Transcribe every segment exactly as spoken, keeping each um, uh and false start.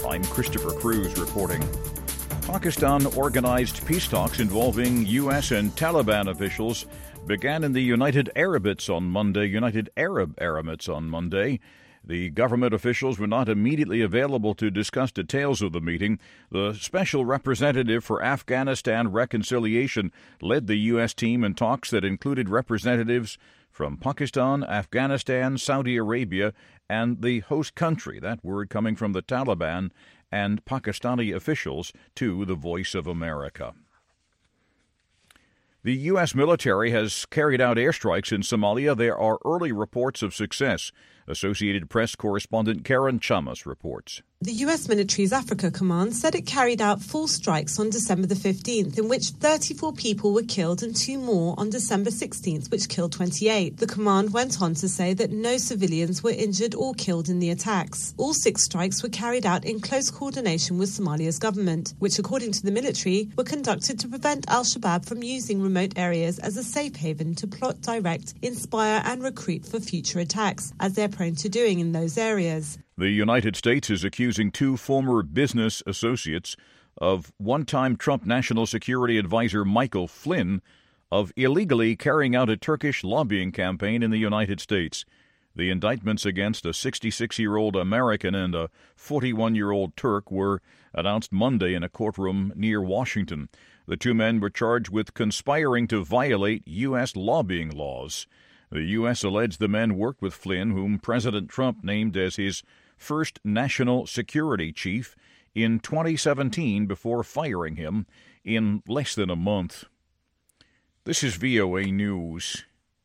I'm Christopher Cruz reporting. Pakistan organized peace talks involving U S and Taliban officials began in the United Arab Emirates on Monday. United Arab Emirates on Monday. The government officials were not immediately available to discuss details of the meeting. The special representative for Afghanistan reconciliation led the U S team in talks that included representatives from Pakistan, Afghanistan, Saudi Arabia, and the host country, that word coming from the Taliban and Pakistani officials, to the Voice of America. The U S military has carried out airstrikes in Somalia. There are early reports of success. Associated Press correspondent Karen Chamas reports. The U S military's Africa Command said it carried out full strikes on December the fifteenth, in which thirty-four people were killed and two more on December sixteenth, which killed twenty-eight. The command went on to say that no civilians were injured or killed in the attacks. All six strikes were carried out in close coordination with Somalia's government, which, according to the military, were conducted to prevent al-Shabaab from using remote areas as a safe haven to plot, direct, inspire and recruit for future attacks, as they're prone to doing in those areas. The United States is accusing two former business associates of one-time Trump National Security Advisor Michael Flynn of illegally carrying out a Turkish lobbying campaign in the United States. The indictments against a sixty-six-year-old American and a forty-one-year-old Turk were announced Monday in a courtroom near Washington. The two men were charged with conspiring to violate U S lobbying laws. The U S alleged the men worked with Flynn, whom President Trump named as his first national security chief, in twenty seventeen before firing him in less than a month. This is V O A News.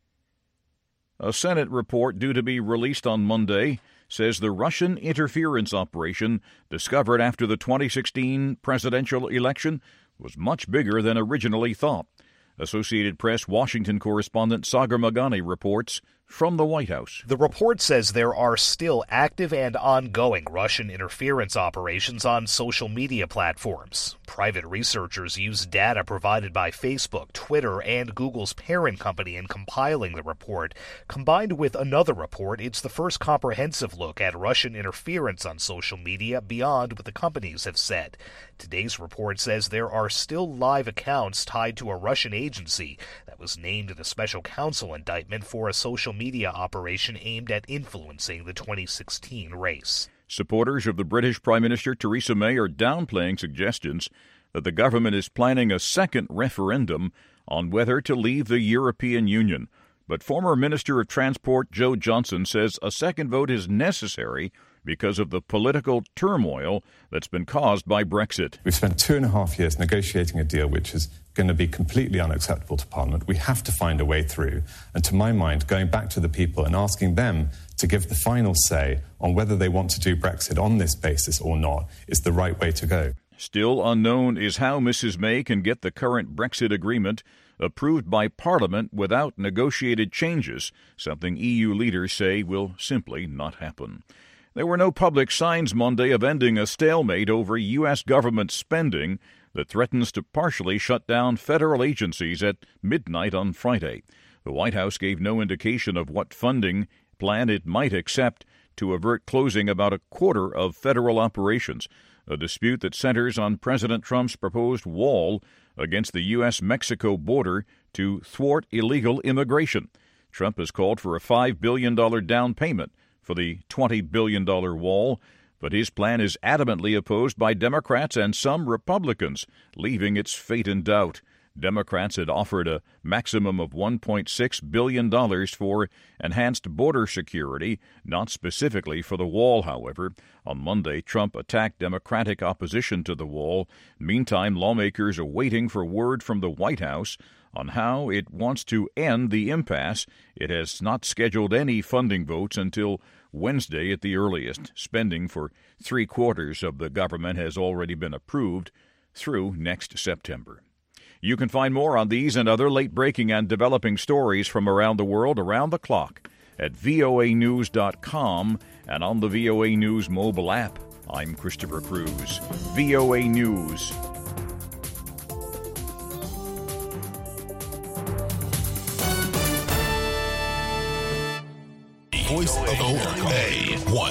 A Senate report due to be released on Monday says the Russian interference operation discovered after the twenty sixteen presidential election was much bigger than originally thought. Associated Press Washington correspondent Sagar Magani reports from the White House. The report says there are still active and ongoing Russian interference operations on social media platforms. Private researchers used data provided by Facebook, Twitter, and Google's parent company in compiling the report. Combined with another report, it's the first comprehensive look at Russian interference on social media beyond what the companies have said. Today's report says there are still live accounts tied to a Russian agency that was named in the special counsel indictment for a social media operation aimed at influencing the twenty sixteen race. Supporters of the British Prime Minister Theresa May are downplaying suggestions that the government is planning a second referendum on whether to leave the European Union. But former Minister of Transport Jo Johnson says a second vote is necessary because of the political turmoil that's been caused by Brexit. We've spent two and a half years negotiating a deal which is going to be completely unacceptable to Parliament. We have to find a way through. And to my mind, going back to the people and asking them to give the final say on whether they want to do Brexit on this basis or not is the right way to go. Still unknown is how Missus May can get the current Brexit agreement approved by Parliament without negotiated changes, something E U leaders say will simply not happen. There were no public signs Monday of ending a stalemate over U S government spending that threatens to partially shut down federal agencies at midnight on Friday. The White House gave no indication of what funding plan it might accept to avert closing about a quarter of federal operations, a dispute that centers on President Trump's proposed wall against the U S Mexico border to thwart illegal immigration. Trump has called for a five billion dollars down payment for the twenty billion dollars wall, but his plan is adamantly opposed by Democrats and some Republicans, leaving its fate in doubt. Democrats had offered a maximum of one point six billion dollars for enhanced border security, not specifically for the wall, however. On Monday, Trump attacked Democratic opposition to the wall. Meantime, lawmakers are waiting for word from the White House on how it wants to end the impasse. It has not scheduled any funding votes until Wednesday at the earliest. Spending for three quarters of the government has already been approved through next September. You can find more on these and other late-breaking and developing stories from around the world around the clock at V O A news dot com and on the V O A News mobile app. I'm Christopher Cruz. V O A News. Voice of America.